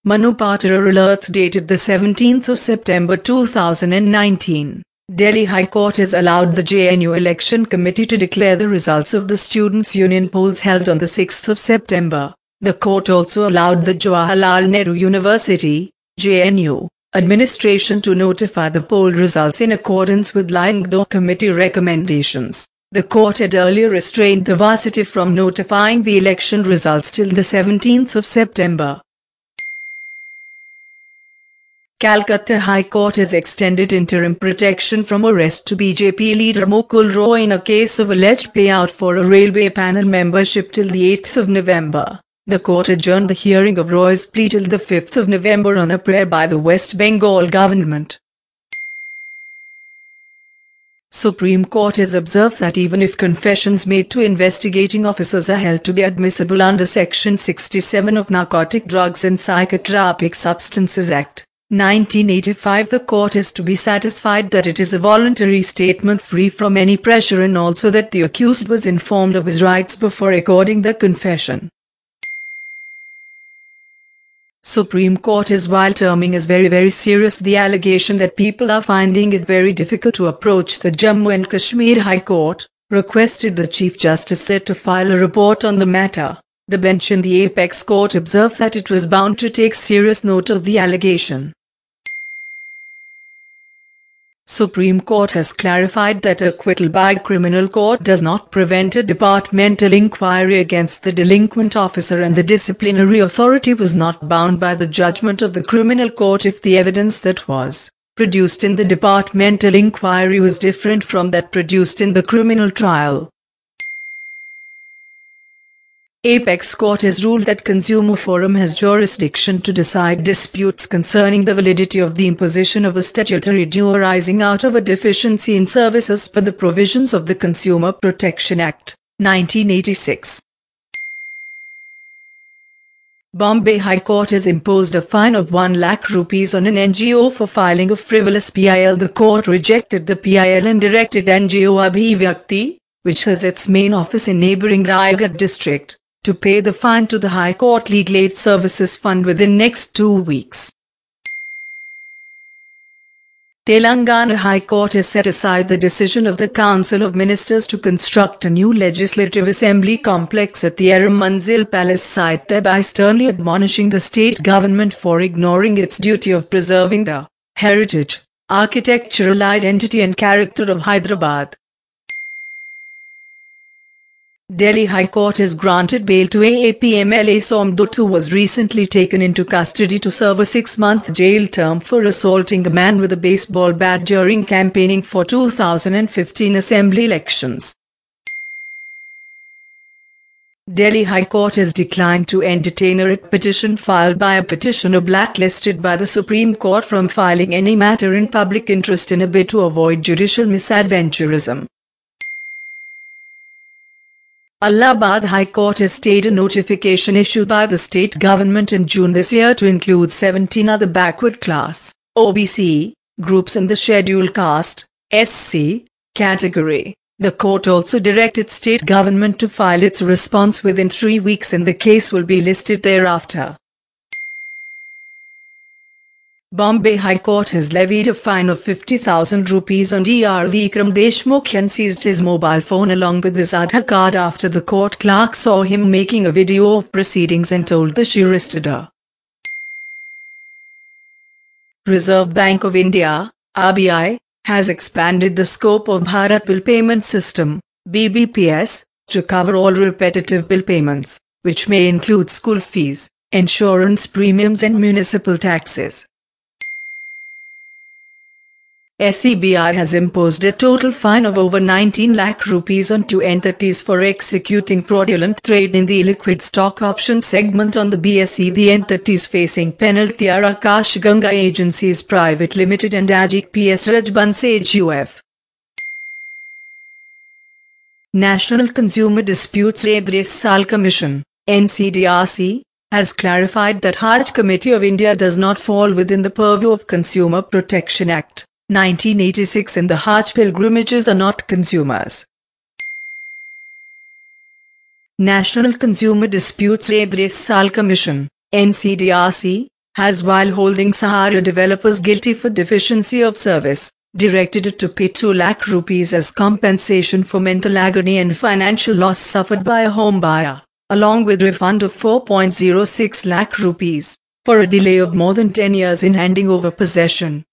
Manu Patrar alert dated the 17th of September 2019. Delhi High Court has allowed the JNU Election Committee to declare the results of the Students' Union polls held on the 6th of September. The court also allowed the Jawaharlal Nehru University, JNU, administration to notify the poll results in accordance with Lyngdoh Committee recommendations. The court had earlier restrained the varsity from notifying the election results till the 17th of September. Calcutta High Court has extended interim protection from arrest to BJP leader Mukul Roy in a case of alleged payout for a railway panel membership till the 8th of November. The court adjourned the hearing of Roy's plea till the 5th of November on a prayer by the West Bengal government. Supreme Court has observed that even if confessions made to investigating officers are held to be admissible under Section 67 of Narcotic Drugs and Psychotropic Substances Act, 1985, the court is to be satisfied that it is a voluntary statement free from any pressure and also that the accused was informed of his rights before recording the confession. Supreme Court is, while terming as very serious the allegation that people are finding it very difficult to approach the Jammu and Kashmir High Court, requested the Chief Justice there to file a report on the matter. The bench in the Apex Court observed that it was bound to take serious note of the allegation. Supreme Court has clarified that acquittal by criminal court does not prevent a departmental inquiry against the delinquent officer, and the disciplinary authority was not bound by the judgment of the criminal court if the evidence that was produced in the departmental inquiry was different from that produced in the criminal trial. Apex Court has ruled that Consumer Forum has jurisdiction to decide disputes concerning the validity of the imposition of a statutory due arising out of a deficiency in services per the provisions of the Consumer Protection Act, 1986. Bombay High Court has imposed a fine of 1 lakh rupees on an NGO for filing a frivolous PIL. The court rejected the PIL and directed NGO Abhivyakti, which has its main office in neighbouring Raigad district, to pay the fine to the High Court Legal Aid Services Fund within next 2 weeks. Telangana High Court has set aside the decision of the Council of Ministers to construct a new Legislative Assembly complex at the Eram Manzil Palace site, thereby sternly admonishing the state government for ignoring its duty of preserving the heritage, architectural identity and character of Hyderabad. Delhi High Court has granted bail to AAP MLA Somdutt, who was recently taken into custody to serve a 6-month jail term for assaulting a man with a baseball bat during campaigning for 2015 Assembly elections. Delhi High Court has declined to entertain a writ petition filed by a petitioner blacklisted by the Supreme Court from filing any matter in public interest in a bid to avoid judicial misadventurism. Allahabad High Court has stayed a notification issued by the state government in June this year to include 17 other backward class (OBC) groups in the scheduled caste (SC) category. The court also directed state government to file its response within 3 weeks and the case will be listed thereafter. Bombay High Court has levied a fine of 50,000 rupees on Dr. Vikram Deshmukh and seized his mobile phone along with his Aadhaar card after the court clerk saw him making a video of proceedings and told the solicitor. Reserve Bank of India, RBI, has expanded the scope of Bharat Bill Payment System, BBPS, to cover all repetitive bill payments, which may include school fees, insurance premiums and municipal taxes. SEBI has imposed a total fine of over 19 lakh rupees on 2 entities for executing fraudulent trade in the liquid stock option segment on the BSE. The entities facing penalty are Akash Ganga Agencies Private Limited and Ajit PS Rajbans HUF. National Consumer Disputes Redressal Commission, NCDRC, has clarified that Hajj Committee of India does not fall within the purview of Consumer Protection Act, 1986, and the Hajj pilgrimages are not consumers. National Consumer Disputes Redressal Commission, NCDRC, has, while holding Sahara developers guilty for deficiency of service, directed it to pay 2 lakh rupees as compensation for mental agony and financial loss suffered by a home buyer, along with refund of 4.06 lakh rupees for a delay of more than 10 years in handing over possession.